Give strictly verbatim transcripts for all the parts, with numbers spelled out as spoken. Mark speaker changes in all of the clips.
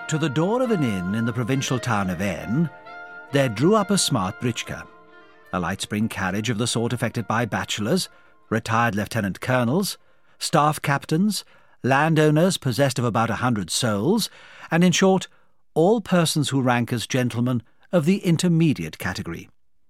Speaker 1: To the door of an inn in the provincial town of N, there drew up a smart britchka, a light spring carriage of the sort affected by bachelors, retired lieutenant colonels, staff captains, landowners possessed of about a hundred souls, and in short, all persons who rank as gentlemen of the intermediate category.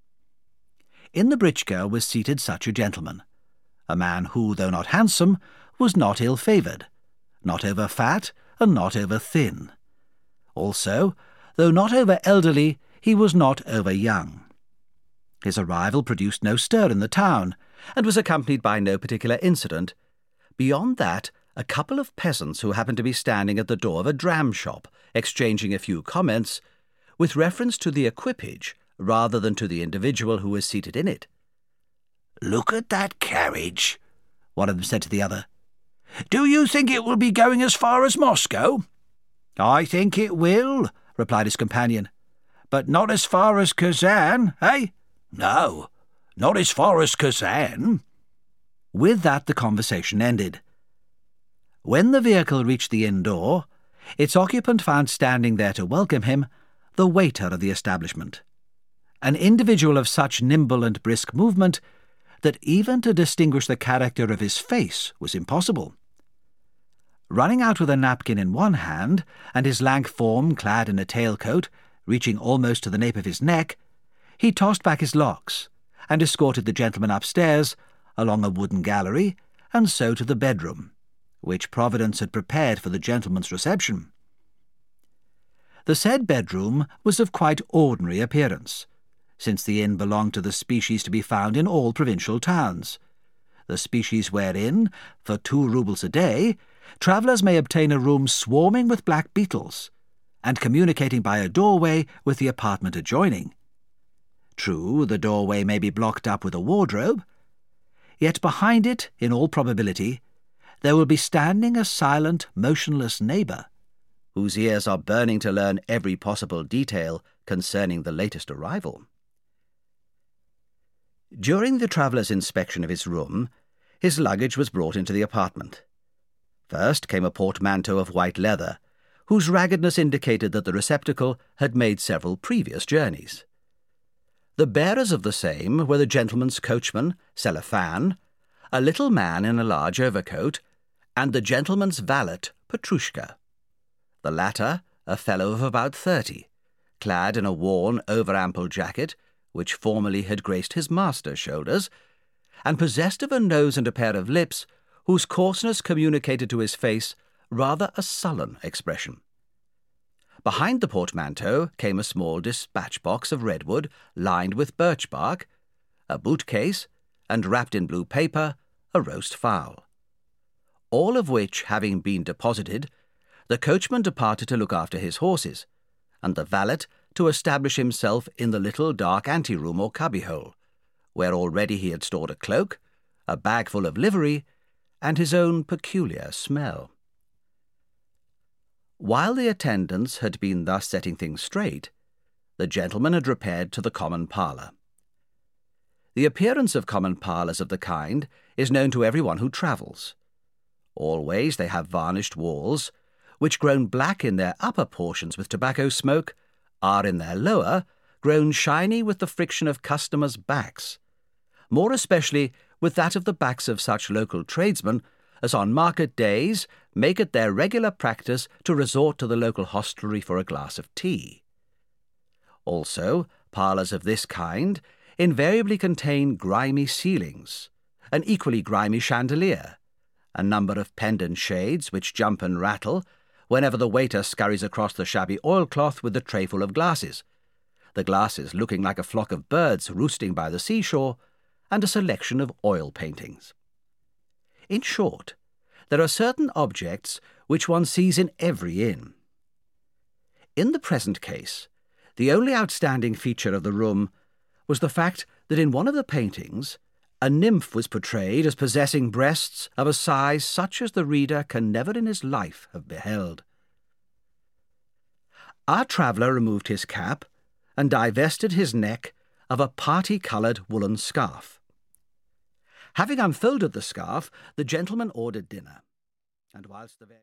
Speaker 1: In the britchka was seated such a gentleman, a man who, though not handsome, was not ill-favoured, not over-fat, and not over-thin. Also, though not over-elderly, he was not over-young. His arrival produced no stir in the town, and was accompanied by no particular incident, beyond that a couple of peasants who happened to be standing at the door of a dram-shop, exchanging a few comments, with reference to the equipage rather than to the individual who was seated in it.
Speaker 2: "Look at that carriage," one of them said to the other. "Do you think it will be going as far as Moscow?"
Speaker 1: "I think it will," replied his companion.
Speaker 2: "But not as far as Kazan, eh?"
Speaker 1: "No, not as far as Kazan." With that the conversation ended. When the vehicle reached the inn door, its occupant found standing there to welcome him the waiter of the establishment, an individual of such nimble and brisk movement that even to distinguish the character of his face was impossible. Running out with a napkin in one hand, and his lank form clad in a tailcoat, reaching almost to the nape of his neck, he tossed back his locks, and escorted the gentleman upstairs, along a wooden gallery, and so to the bedroom, which Providence had prepared for the gentleman's reception. The said bedroom was of quite ordinary appearance, since the inn belonged to the species to be found in all provincial towns, the species wherein, for two roubles a day, travellers may obtain a room swarming with black beetles, and communicating by a doorway with the apartment adjoining. True, the doorway may be blocked up with a wardrobe, yet behind it, in all probability, there will be standing a silent, motionless neighbour, whose ears are burning to learn every possible detail concerning the latest arrival. During the traveller's inspection of his room, his luggage was brought into the apartment. First came a portmanteau of white leather, whose raggedness indicated that the receptacle had made several previous journeys. The bearers of the same were the gentleman's coachman, Selifan, a little man in a large overcoat, and the gentleman's valet, Petrushka. The latter, a fellow of about thirty, clad in a worn, over-ample jacket, which formerly had graced his master's shoulders, and possessed of a nose and a pair of lips whose coarseness communicated to his face rather a sullen expression. Behind the portmanteau came a small dispatch-box of redwood lined with birch bark, a boot-case, and wrapped in blue paper, a roast fowl. All of which having been deposited, the coachman departed to look after his horses, and the valet to establish himself in the little dark ante-room or cubbyhole, where already he had stored a cloak, a bag full of livery, and his own peculiar smell. While the attendants had been thus setting things straight, the gentleman had repaired to the common parlour. The appearance of common parlours of the kind is known to every one who travels. Always they have varnished walls, which, grown black in their upper portions with tobacco smoke, are in their lower grown shiny with the friction of customers' backs, more especially with that of the backs of such local tradesmen as on market days make it their regular practice to resort to the local hostelry for a glass of tea. Also, parlours of this kind invariably contain grimy ceilings, an equally grimy chandelier, a number of pendant shades which jump and rattle whenever the waiter scurries across the shabby oilcloth with the trayful of glasses, the glasses looking like a flock of birds roosting by the seashore, and a selection of oil paintings. In short, there are certain objects which one sees in every inn. In the present case, the only outstanding feature of the room was the fact that in one of the paintings a nymph was portrayed as possessing breasts of a size such as the reader can never in his life have beheld. Our traveller removed his cap and divested his neck of a party-coloured woollen scarf. Having unfolded the scarf, the gentleman ordered dinner, and whilst the